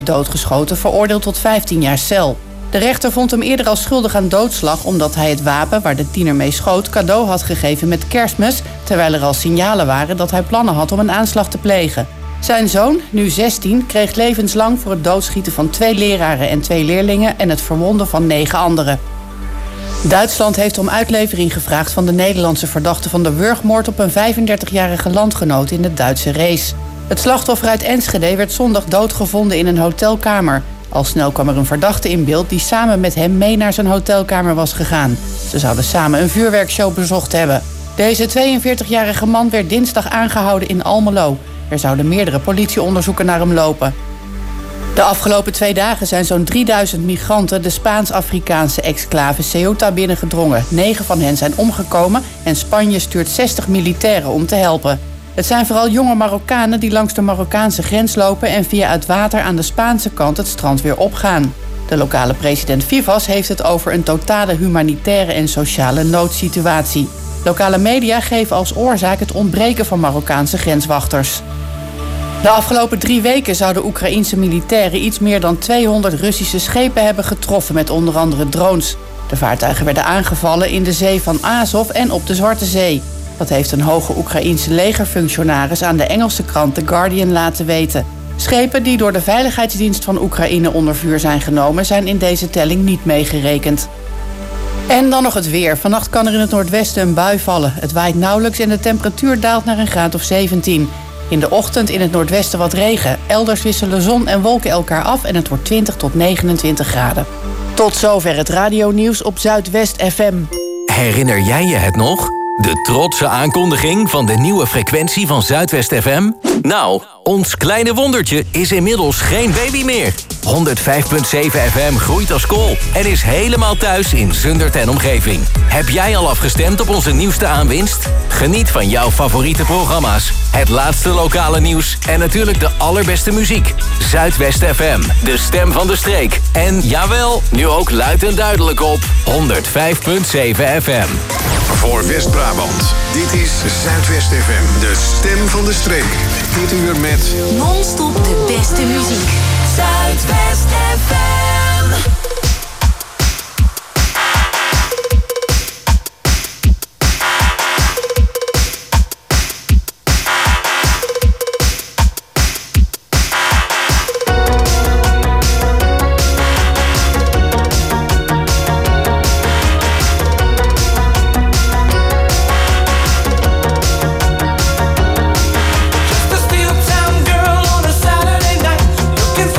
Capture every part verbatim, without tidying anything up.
doodgeschoten, veroordeeld tot vijftien jaar cel. De rechter vond hem eerder als schuldig aan doodslag omdat hij het wapen waar de tiener mee schoot cadeau had gegeven met Kerstmis, terwijl er al signalen waren dat hij plannen had om een aanslag te plegen. Zijn zoon, nu zestien, kreeg levenslang voor het doodschieten van twee leraren en twee leerlingen en het verwonden van negen anderen. Duitsland heeft om uitlevering gevraagd van de Nederlandse verdachte van de wurgmoord op een vijfendertigjarige landgenoot in de Duitse Rees. Het slachtoffer uit Enschede werd zondag doodgevonden in een hotelkamer. Al snel kwam er een verdachte in beeld die samen met hem mee naar zijn hotelkamer was gegaan. Ze zouden samen een vuurwerkshow bezocht hebben. Deze tweeënveertigjarige man werd dinsdag aangehouden in Almelo. Er zouden meerdere politieonderzoeken naar hem lopen. De afgelopen twee dagen zijn zo'n drieduizend migranten de Spaans-Afrikaanse exclave Ceuta binnengedrongen. Negen van hen zijn omgekomen en Spanje stuurt zestig militairen om te helpen. Het zijn vooral jonge Marokkanen die langs de Marokkaanse grens lopen en via het water aan de Spaanse kant het strand weer opgaan. De lokale president Vivas heeft het over een totale humanitaire en sociale noodsituatie. Lokale media geven als oorzaak het ontbreken van Marokkaanse grenswachters. De afgelopen drie weken zouden Oekraïense militairen iets meer dan tweehonderd Russische schepen hebben getroffen met onder andere drones. De vaartuigen werden aangevallen in de zee van Azov en op de Zwarte Zee. Dat heeft een hoge Oekraïense legerfunctionaris aan de Engelse krant The Guardian laten weten. Schepen die door de Veiligheidsdienst van Oekraïne onder vuur zijn genomen zijn in deze telling niet meegerekend. En dan nog het weer. Vannacht kan er in het noordwesten een bui vallen. Het waait nauwelijks en de temperatuur daalt naar een graad of zeventien. In de ochtend in het noordwesten wat regen. Elders wisselen zon en wolken elkaar af en het wordt twintig tot negenentwintig graden. Tot zover het radionieuws op Zuidwest F M. Herinner jij je het nog? De trotse aankondiging van de nieuwe frequentie van Zuidwest F M? Nou, ons kleine wondertje is inmiddels geen baby meer. honderdvijf komma zeven F M groeit als kool en is helemaal thuis in Zundert en omgeving. Heb jij al afgestemd op onze nieuwste aanwinst? Geniet van jouw favoriete programma's, het laatste lokale nieuws en natuurlijk de allerbeste muziek. Zuidwest F M, de stem van de streek. En jawel, nu ook luid en duidelijk op honderdvijf komma zeven F M. Voor West-Brabant, dit is Zuidwest F M, de stem van de streek. Dit uur met non-stop de beste muziek. Zuidwest F M. Just a steel town girl on a Saturday night, looking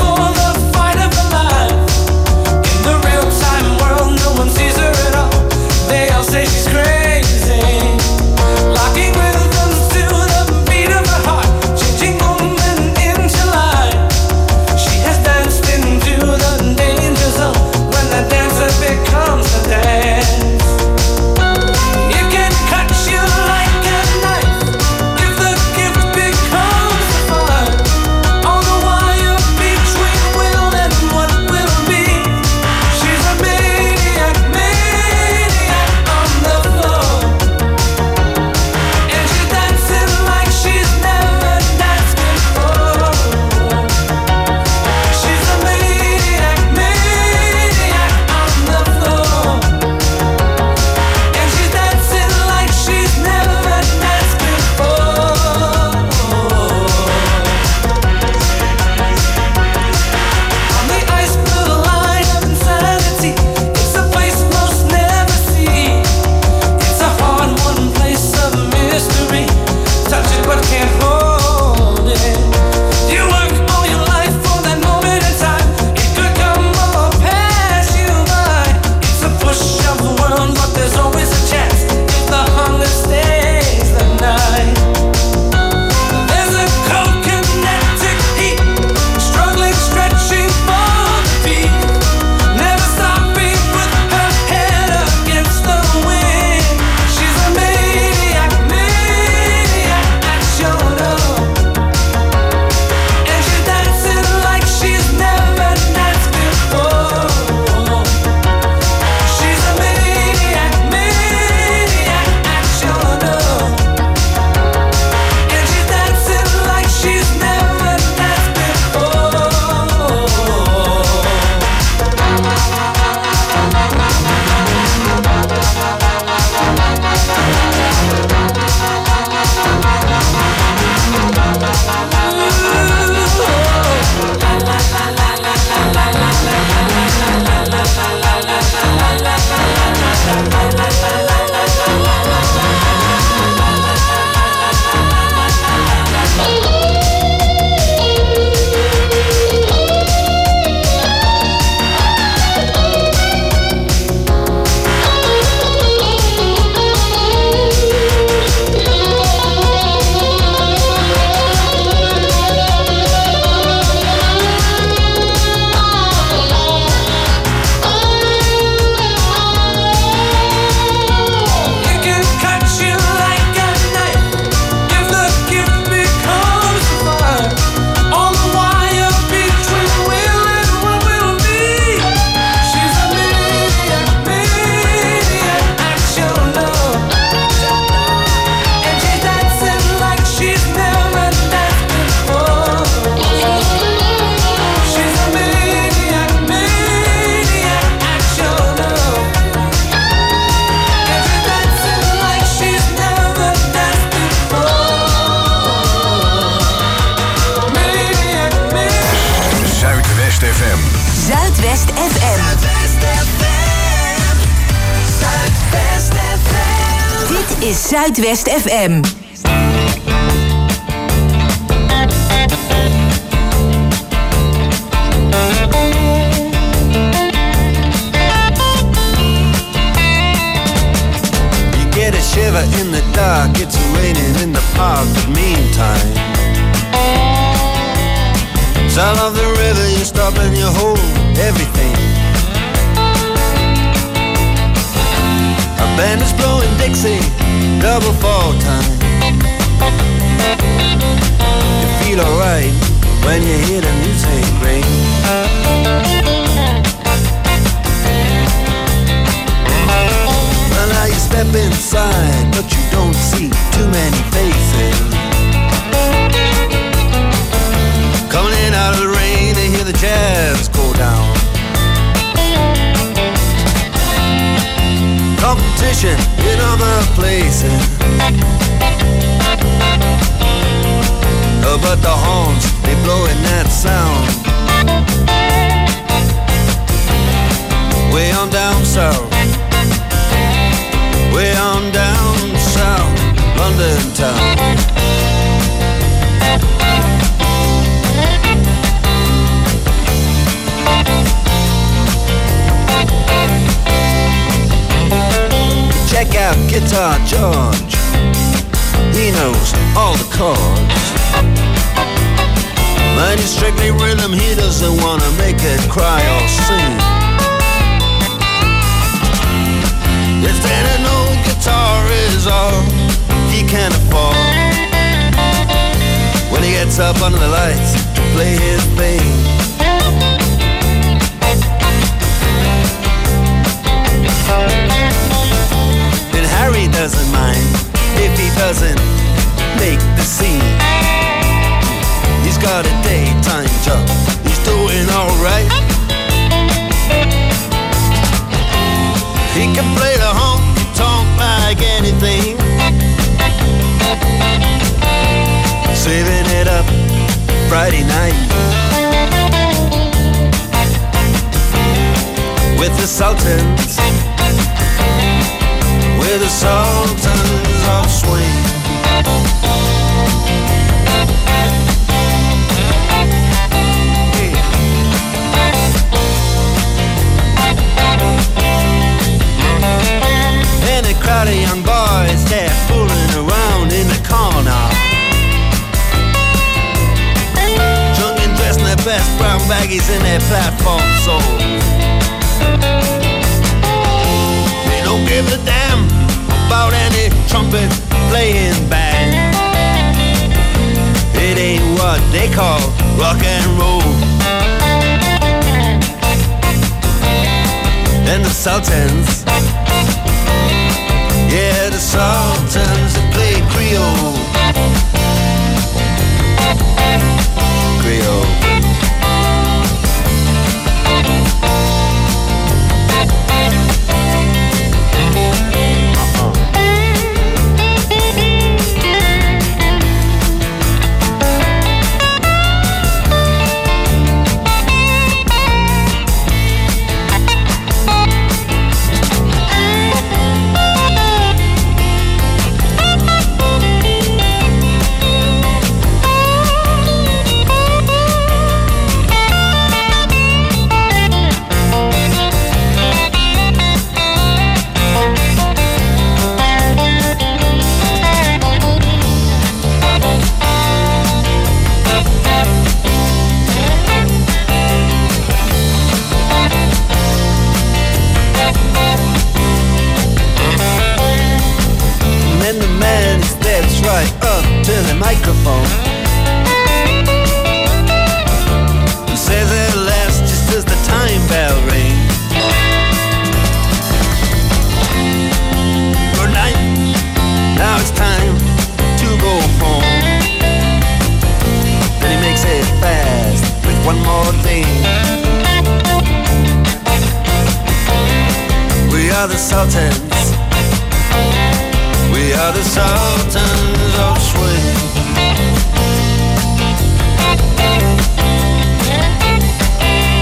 Zuidwest F M. Zuidwest F M. Zuidwest F M. Zuidwest F M. Dit is Zuidwest F M. You get a shiver in the dark, it's raining in the park, but meantime sound of the river, you stop and you hold everything. A band is blowing Dixie, double fall time. You feel alright when you hear the music ring. Well, now you step inside, but you don't see too many faces. Coming in out of the rain, they hear the jazz go down. Competition in other places, oh, but the horns, they blowing that sound. Way on down south, way on down south, London town. Check out Guitar George, he knows all the chords. But he's strictly rhythm, he doesn't wanna make it cry or sing. If then an old guitar is all he can afford, when he gets up under the lights to play his thing, then Harry doesn't mind if he doesn't make the scene. He's got a daytime job, he's doing alright. He can play the honky-tonk like anything, saving it up Friday night with the Sultans, with the Sultans of Swing. And a crowd of young boys, they're fooling around in the corner, drunk and dressed in their best brown baggies in their platform soles. They don't give a damn about any trumpet playing band. It ain't what they call rock and roll. And the Sultans, yeah, the Sultans that play Creole. Creole. are the Sultans. We are the Sultans of Swing.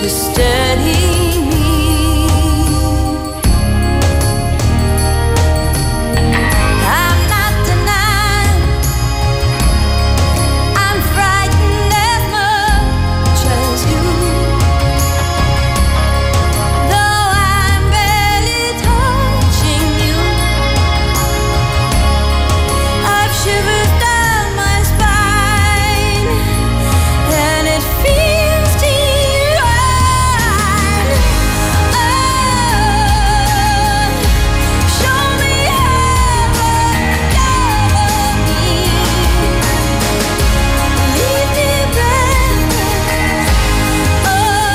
to steady me. I'm not denying I'm frightened as much as you. Though I'm barely touching you, I've shivers down my spine, and it feels divine. Oh, show me heaven over me. Leave me breathless. Oh,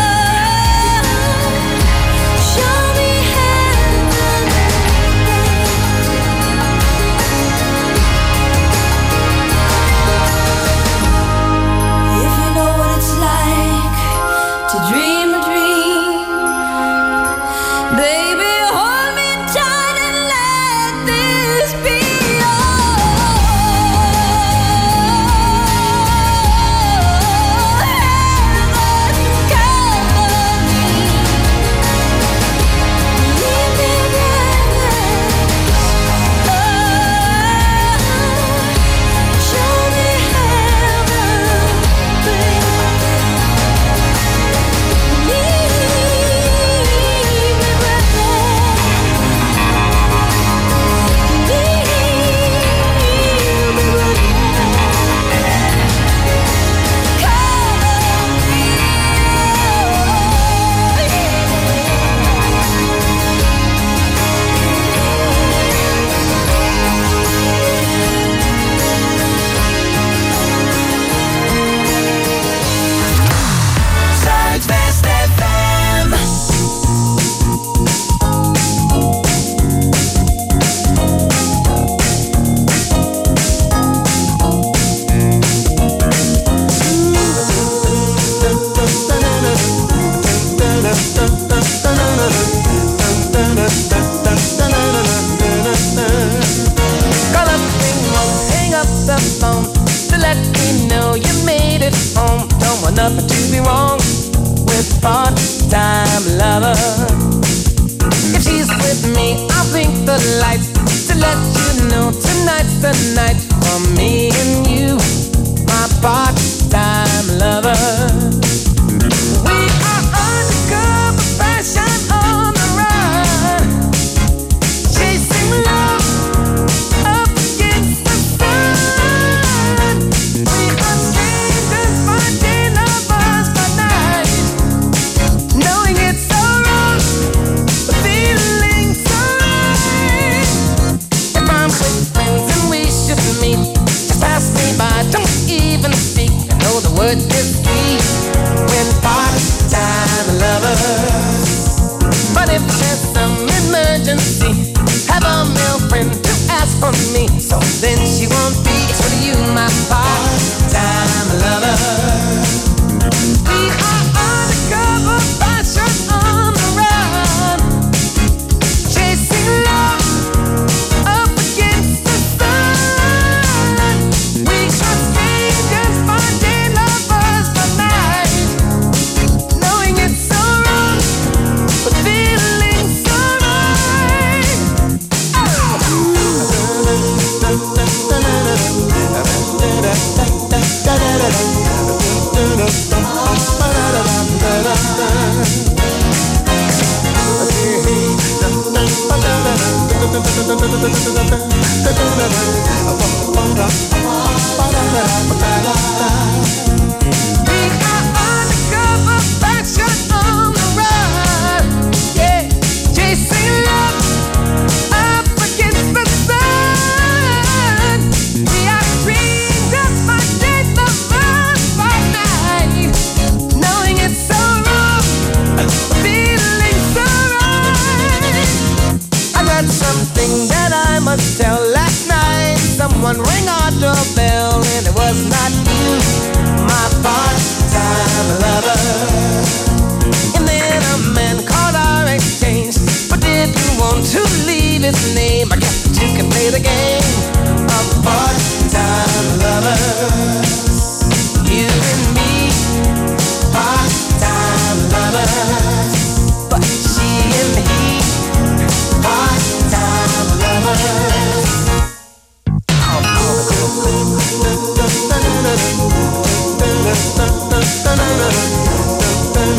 show me heaven. If you know what it's like to dream a dream, baby, hold me tight and let this be all. Heaven cover me. Leave me breathless. Oh, show me heaven, baby. Leave me breathless. Leave me breathless. Cover me. Zuidwest F M. Call up ring won't hang up the phone to let me know you made it home. Don't want nothing to be wrong with part-time lover. If she's with me, I'll blink the lights to let you know tonight's the night for me and you, my part-time lover. We are undercover, passion on the run, chasing love up against the sun. We are strangers by day, lovers by night, knowing it's so wrong, but feeling so right. If I'm with friends and we should meet, just pass me by, don't even speak. I know the word is sweet when part-time lovers. But if there's some emergency, have a male friend to ask for me, so then she won't be for you, my part-time lover. We are undercover, passion on the run, chasing love up against the sun. We are strangers by day, lovers by night, knowing it's so wrong, but feeling so right. Oh.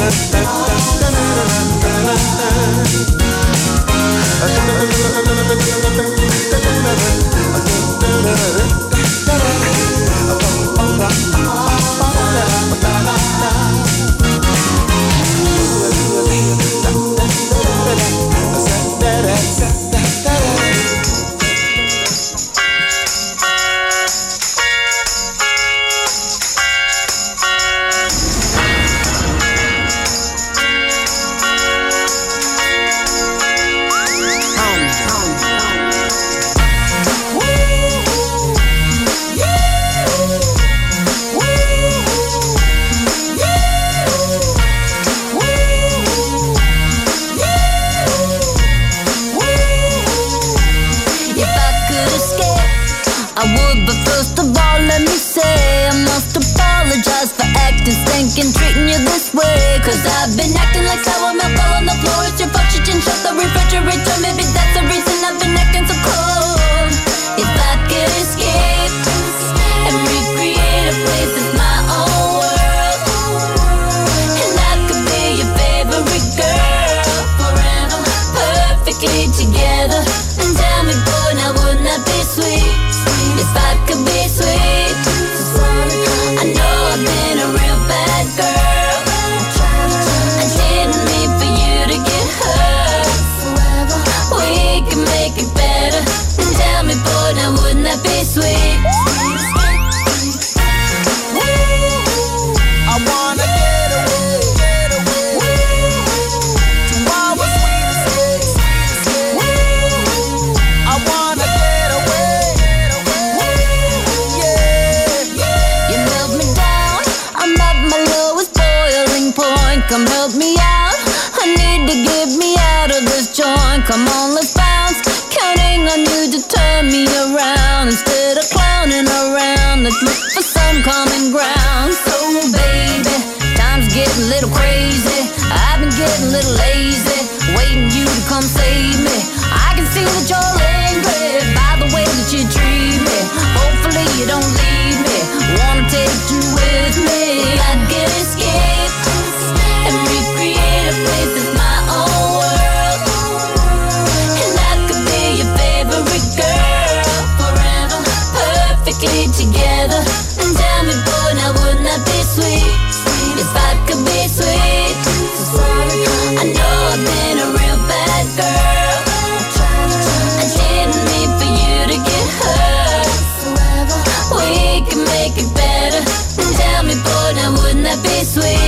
Sweet.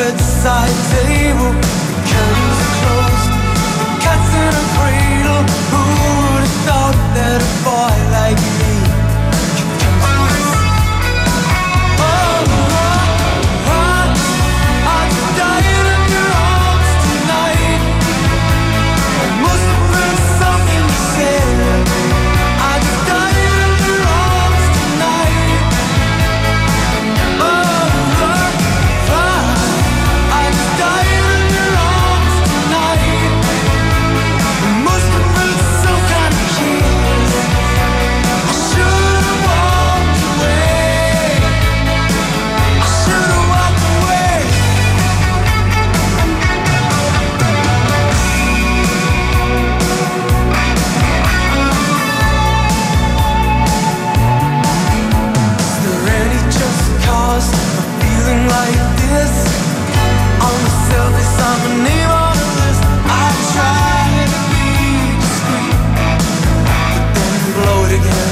bedside table. The curtains are closed, the cat's in a cradle. Who would have thought that a boy like me could come to this? Oh, oh, oh, I just died in your arms tonight. It must have been something you said. I just died in your arms tonight. Oh, oh, oh, I just died in your arms tonight. It must have been some kind of kiss. I should have walked away. I should have walked away. Is there any just cause for feeling like this? On the surface, I'm a name on a list. I try to be discreet, but then blow it again.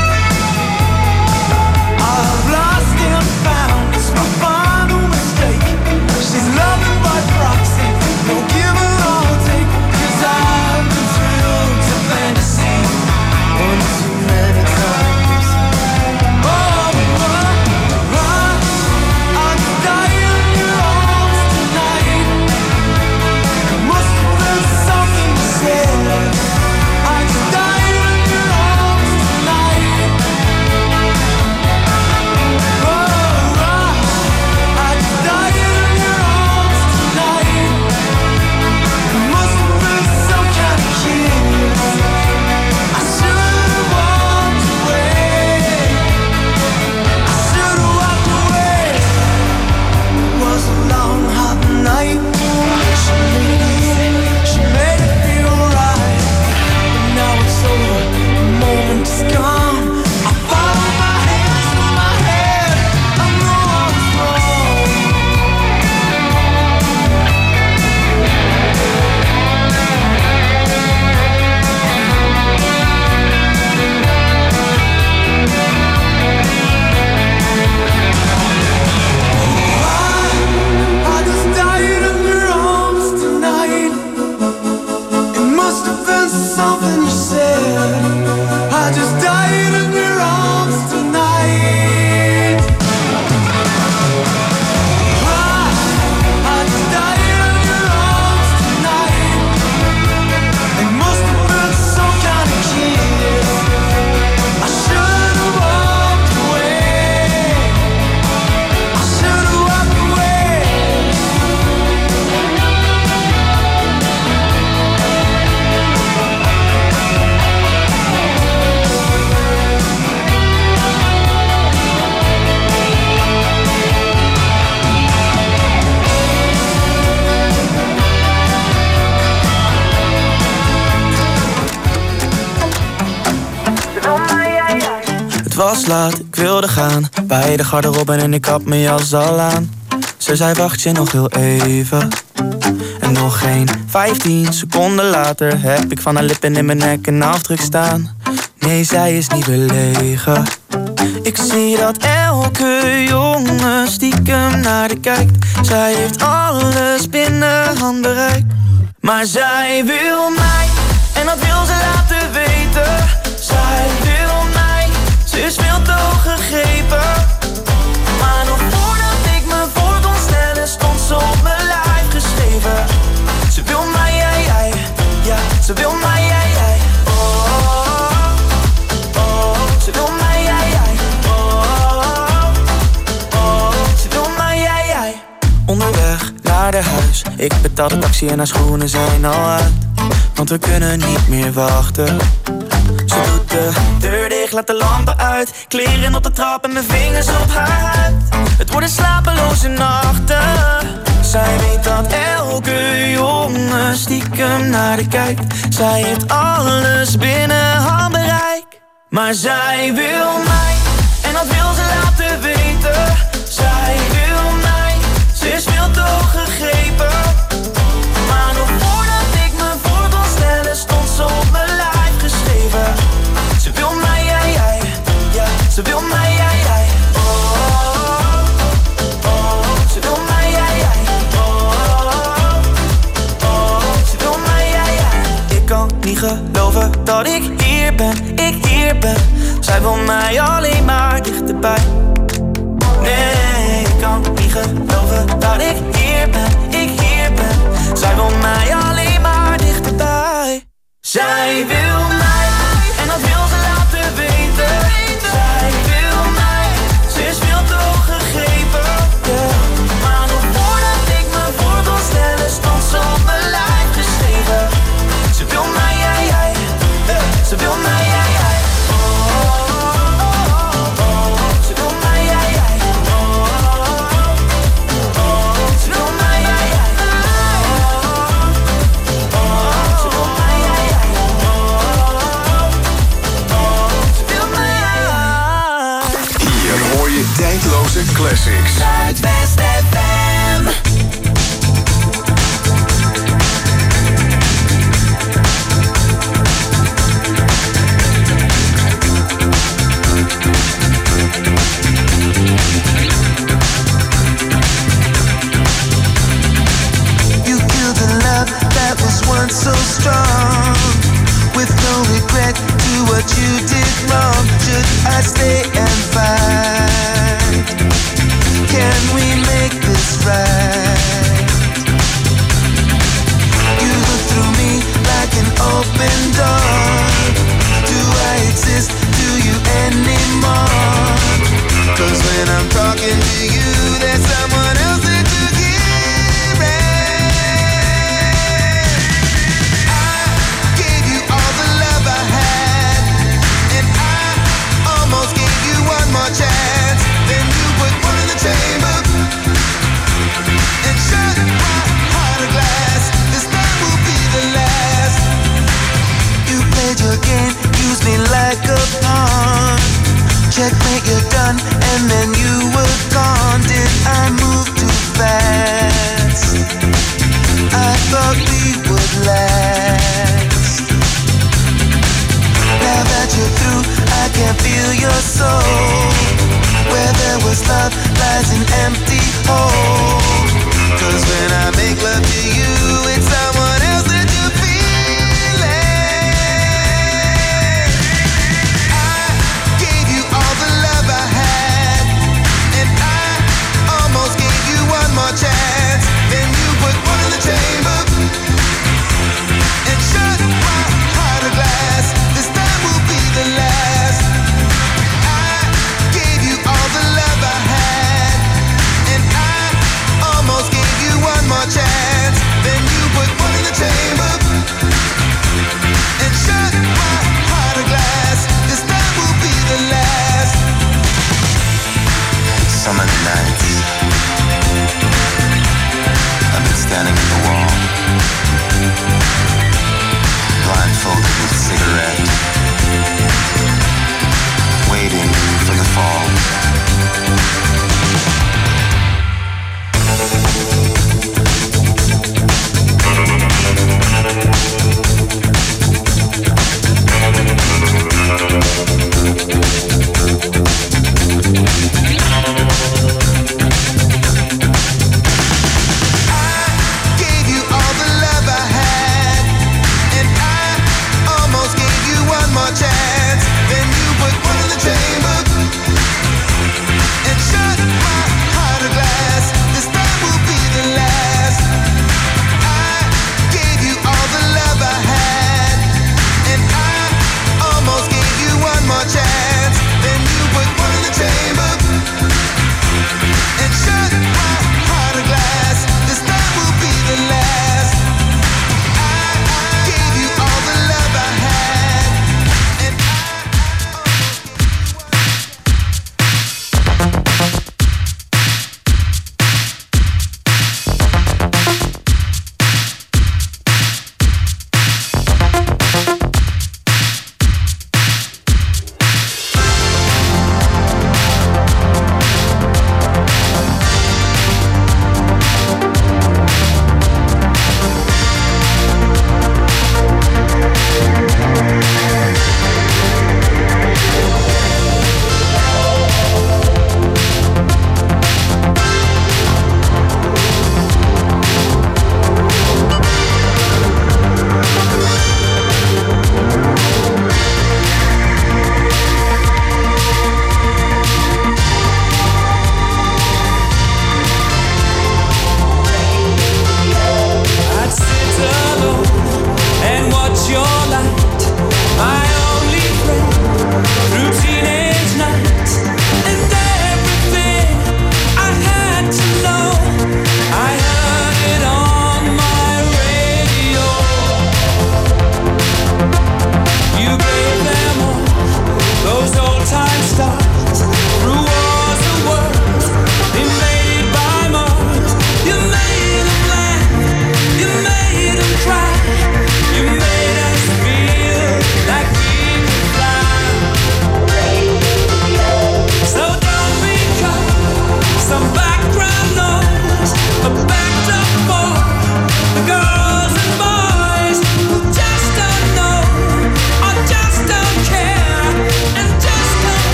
I've lost and found, it's my final mistake. She's loving by proxy, no give and I'll take. 'Cause I've been thrilled to fantasy one too many times. Oh, oh, oh, I just died in your arms tonight. It must have been something you said. I just died in your arms tonight. Oh, oh, I just died in your arms tonight. It must have been some kind of kiss. I should have walked away. I should have walked away. It was a long, hot night. She made it, she made it feel right. But now it's over, the moment is gone. I follow my hands with my head. I know I was wrong. I just died in your arms tonight. It must have been something you said. I just died in your arms tonight. I just died in your arms tonight. It must have been some kind of kiss. I should have walked away. I should have walked away. Het was laat, ik wilde gaan. Bij de garderobe en ik had mijn jas al aan. Ze zei wacht je nog heel even. En nog geen vijftien seconden later heb ik van haar lippen in mijn nek een afdruk staan. Nee, zij is niet belegen. Ik zie dat elke jongen stiekem naar de kijkt. Zij heeft alles binnen handbereik. Maar zij wil mij, en dat wil ze laten weten. Zij wil mij, ze is veel te hoog gegrepen. Maar nog voordat ik me voor kon stellen, stond ze op mijn lijf geschreven. Ze wil mij, jij, jij, ja, ze wil mij, jij, jij. Oh, oh, oh, ze wil mij, jij, jij. Oh, oh, oh, ze wil mij, jij, jij. Onderweg naar de huis, ik betaal de taxi en haar schoenen zijn al uit. Want we kunnen niet meer wachten. Ze doet de deur dicht, laat de lampen uit. Kleren op de trap en mijn vingers op haar huid. Het worden slapeloze nachten. Zij weet dat elke jongen stiekem naar de kijkt. Zij heeft alles binnen handbereik. Maar zij wil mij, en dat wil ze laten weten. Zij wil mij, ze is veel te hoog gegrepen. Maar nog voordat ik me voor kon stellen, stond ze op mijn lijf geschreven. Ze wil mij, jij, jij, ja, ze wil mij, jij, jij. Oh, oh, oh, ze wil mij, jij, jij. dat ik hier ben, ik hier ben. Zij wil mij alleen maar dichterbij. Nee, ik kan niet geloven dat ik hier ben, ik hier ben. Zij wil mij alleen maar dichterbij. Zij wil mij, en dat wil ze laten weten. Zij wil mij, ze is veel te hoog gegrepen. Yeah. Maar nog voordat ik me voor kon stellen, stond ze op mijn lijf geschreven. Ze wil mij, jij, jij. Ze wil mij, jij, jij. Tijdloze classics. Zuidwest F M. You killed the love that was once so strong. With no regret to what you did wrong. Should I stay and fight? Can we make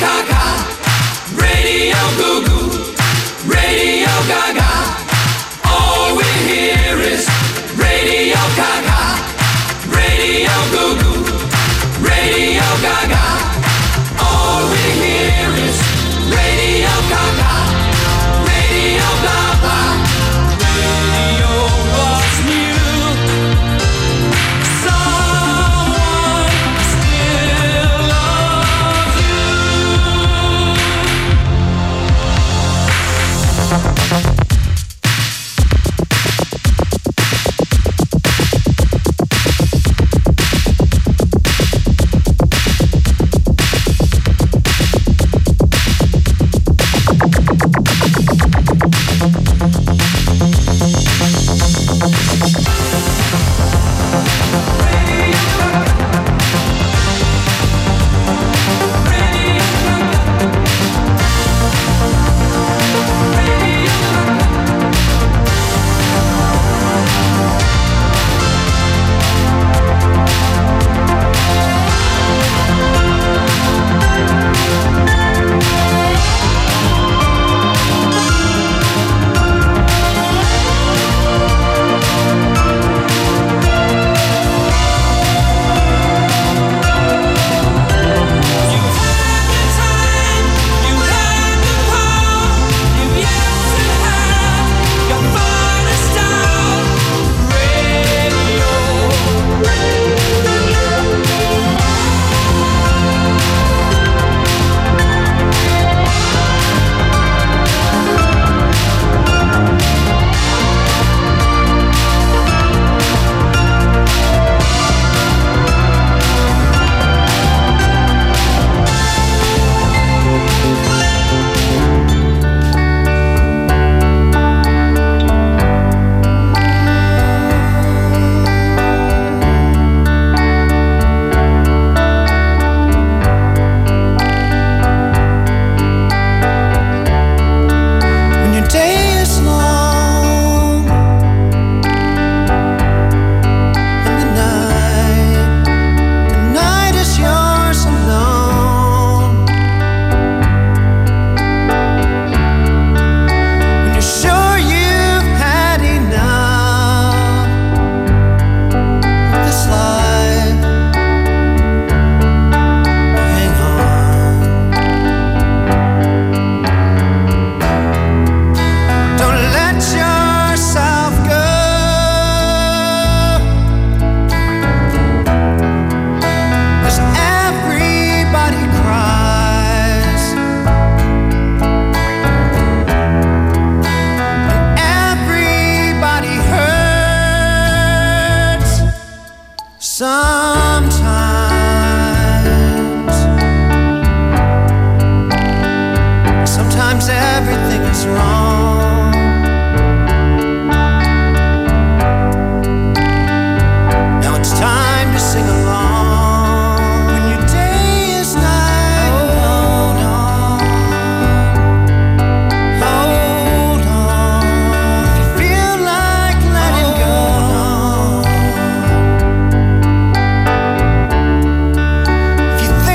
Gaga, Radio Goo Goo, Radio Gaga. All we hear is Radio Gaga, Radio Goo Goo, Radio Gaga. All we hear is Radio Gaga, Radio blah blah. Radio was new. Someone still loves you.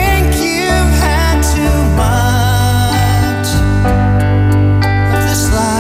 This life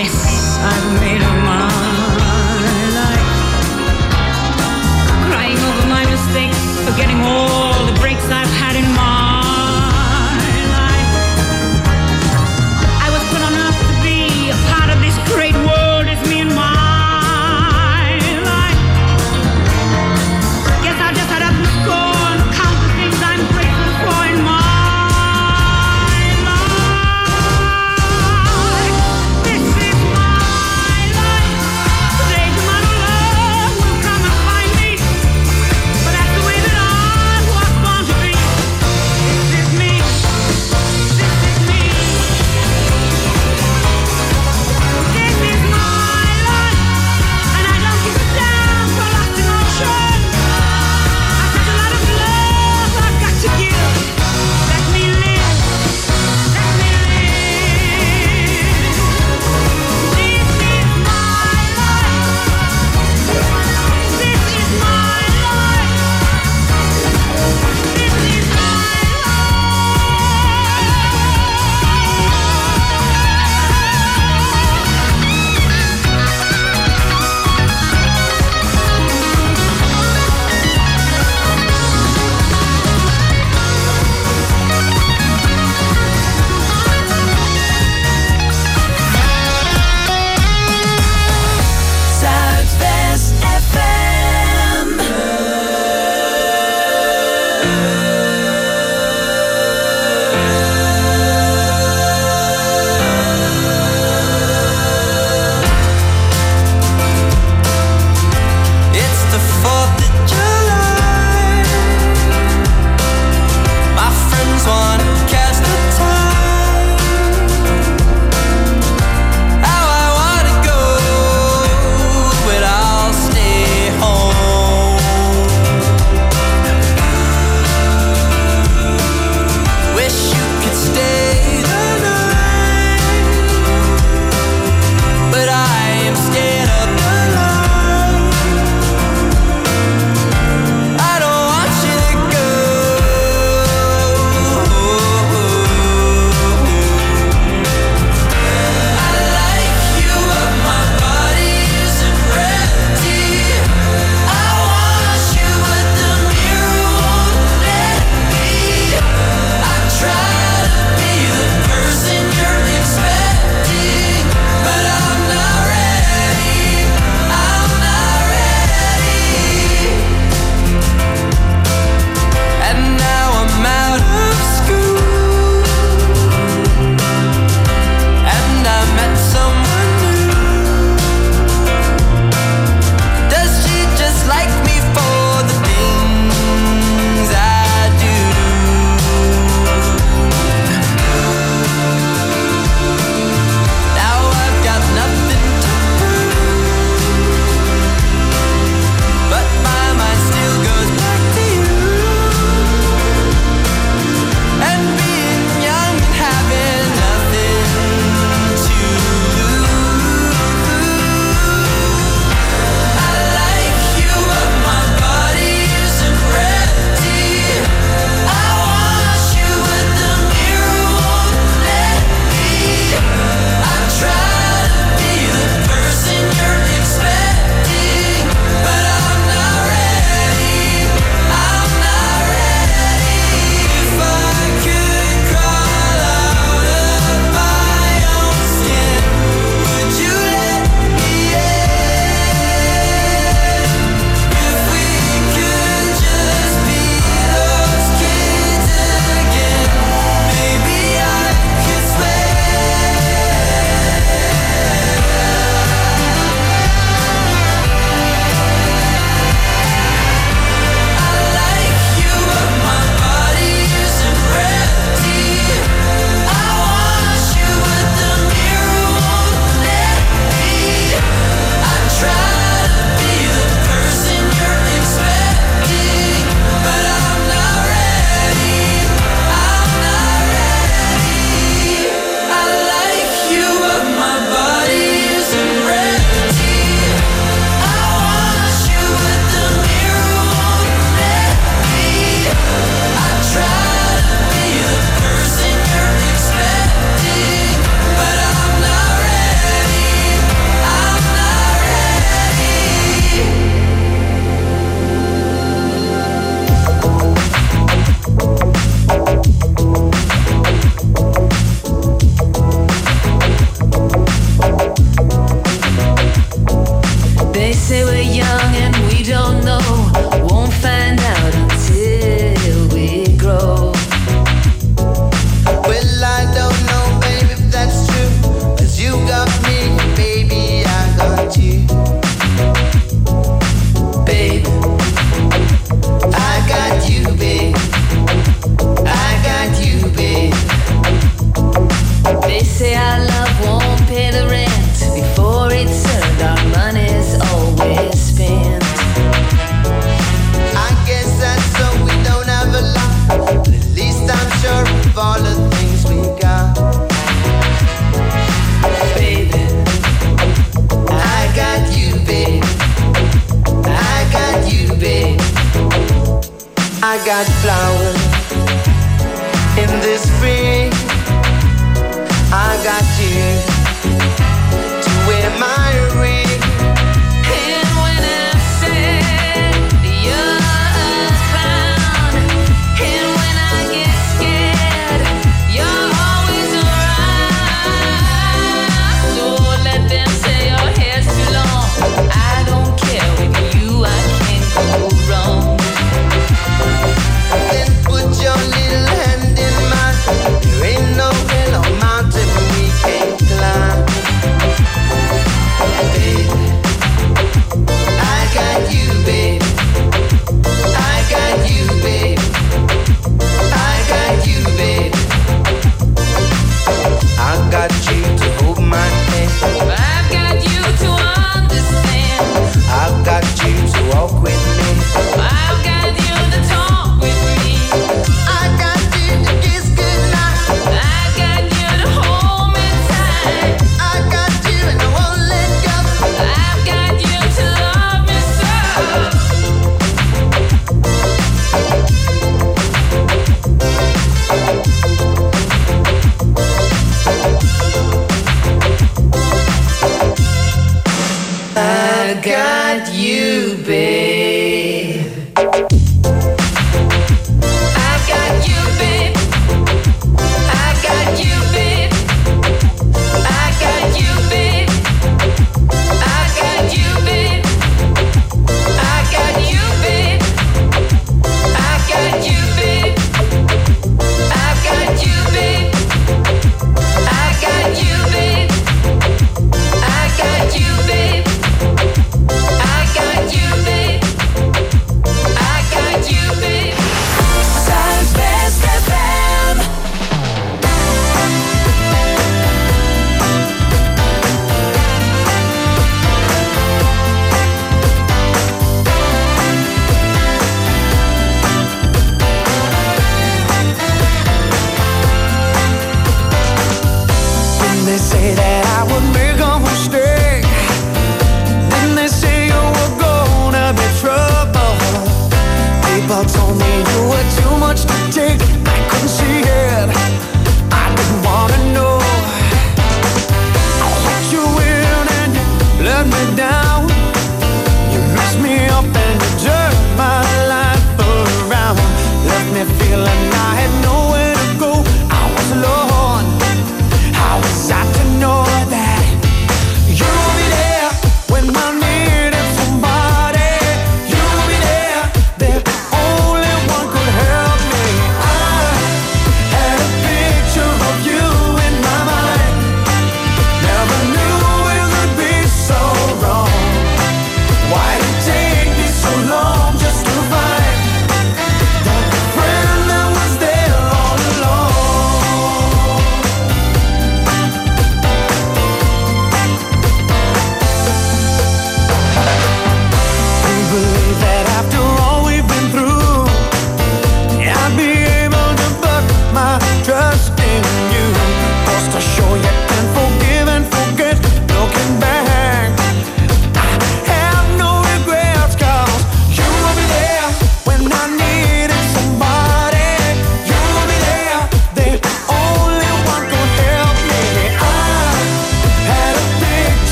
mess I've made of